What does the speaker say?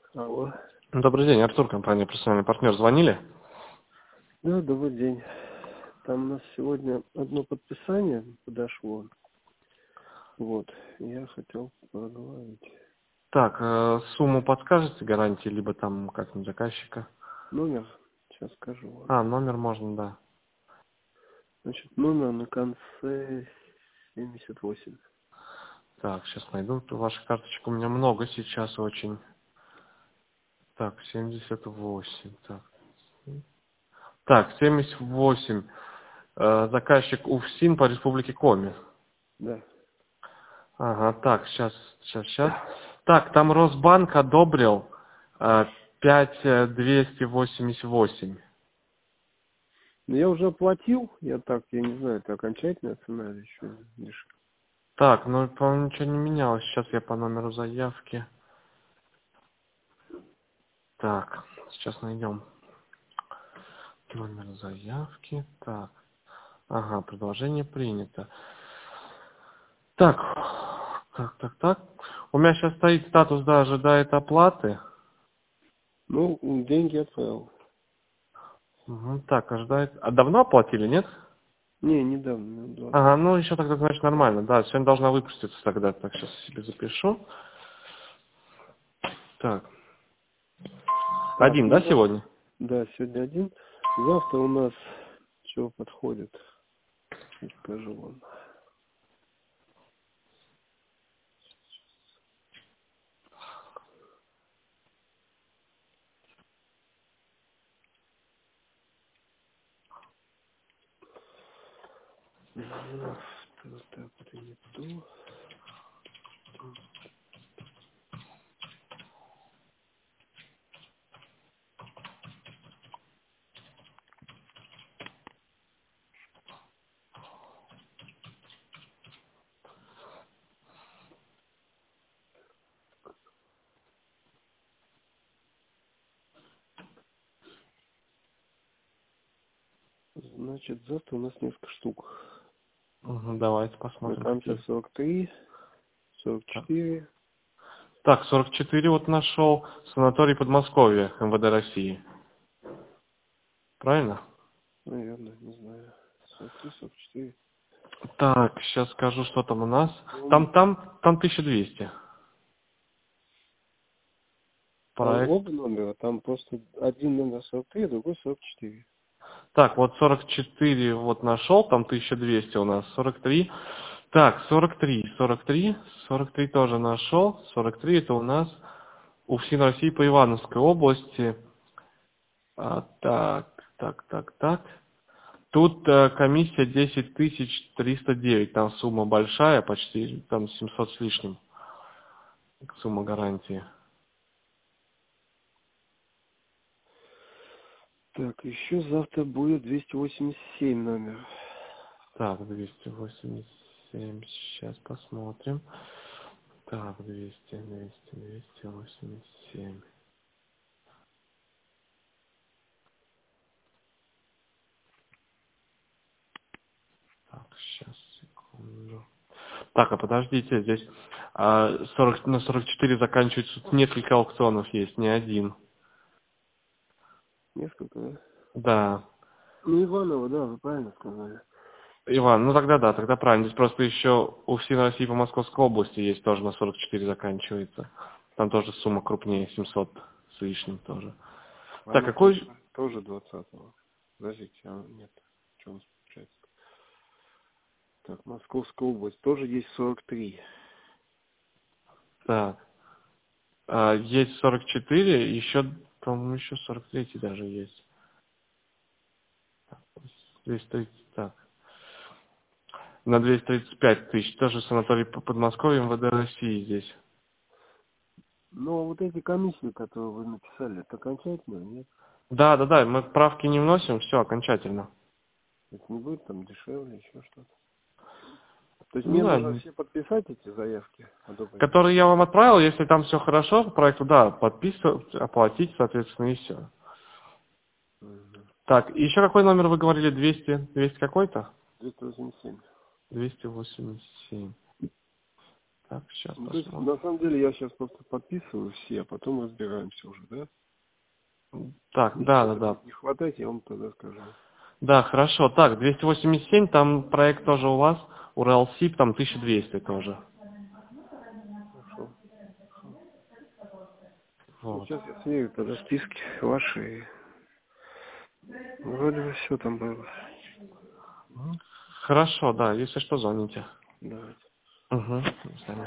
Алло. Добрый день, Артур, компания «Профессиональный партнер». Звонили? Да, добрый день. Там у нас сегодня одно подписание подошло. Вот. Я хотел поговорить. Так, сумму подскажете гарантии, либо там как-нибудь заказчика? Номер, сейчас скажу вам. Номер можно, да. Значит, номер на конце 78. Так, сейчас найду вашу карточку. У меня много сейчас очень. Так, 78. Так, 78. Заказчик УФСИН по республике Коми. Да. Ага, так, сейчас. Так, там Росбанк одобрил 5288. Но я уже оплатил. Я не знаю, это окончательная цена или еще лишь. Так, ну, по-моему, ничего не менялось. Сейчас я по номеру заявки. Так, сейчас найдем номер заявки. Так, ага, предложение принято. Так. У меня сейчас стоит статус, да, ожидает оплаты. Ну, деньги отправил. Мгм, так, ожидает. А давно оплатили, нет? Не, недавно, минут 20. Ага, ну еще тогда, значит, нормально. Да, сегодня должна выпуститься тогда. Так, сейчас себе запишу. Так, Так, один, ну да, вот. сегодня? Да, сегодня один. Завтра у нас что подходит? Сейчас скажу вам. Так, это не то. Значит, завтра у нас несколько штук. Угу, давайте На посмотрим, конце какие. 43, Так. 44. Так, 44 вот нашел. Санаторий Подмосковья, МВД России. Правильно? Наверное, не знаю. 43, 44. Так, сейчас скажу, что там у нас. Ну, Там 1200. там Проект. оба номера, там просто один номер 43, другой 44. Так, вот 44 вот нашел, там 1200 у нас, 43. Так, 43 тоже нашел. 43 это у нас УФСИН России по Ивановской области. Так. Тут комиссия 10309, там сумма большая, почти там 700 с лишним, сумма гарантии. Так, еще завтра будет 287 номер. Так, 287, сейчас посмотрим. Так, 287. Так, сейчас, секунду. Так, а подождите, здесь 44 заканчивается, тут несколько аукционов есть, не один. Несколько, да? Да. Ну, Иванова, да, вы правильно сказали. Иван, ну тогда да, тогда правильно. Здесь просто еще у всей России по Московской области есть тоже на 44 заканчивается. Там тоже сумма крупнее, 700 с лишним тоже. Так, Она какой... тоже 20-го. Подождите, нет. Что у нас получается? Так, Московская область тоже есть 43. Так, есть 44, еще, по-моему, еще 43 даже есть. 230, так. На 235 тысяч. Тоже санаторий по Подмосковью, МВД России здесь. Но вот эти комиссии, которые вы написали, это окончательно, нет? Да, мы правки не вносим, все, окончательно. Это не будет там дешевле, еще что-то. То есть Ну мне нужно да, все подписать эти заявки, одобрить. который я вам отправил, если там все хорошо по проекту, да, подписывать, оплатить, соответственно, и все. Угу. Так, и еще какой номер вы говорили? 200 какой-то? 287. 287. Так, сейчас Ну, то есть, посмотрим. на самом деле, я сейчас просто подписываю все, а потом разбираемся уже, да? Так, Если да, да, что-то да. будет не хватать, я вам тогда скажу. Да, хорошо. Так, 287, там проект тоже у вас, Уралсиб, там 1200 тоже. Хорошо. Ну, Вот. сейчас я сверю тогда списки ваши. Вроде бы все там было. Хорошо, да, если что, звоните. Давайте. Угу. До свидания.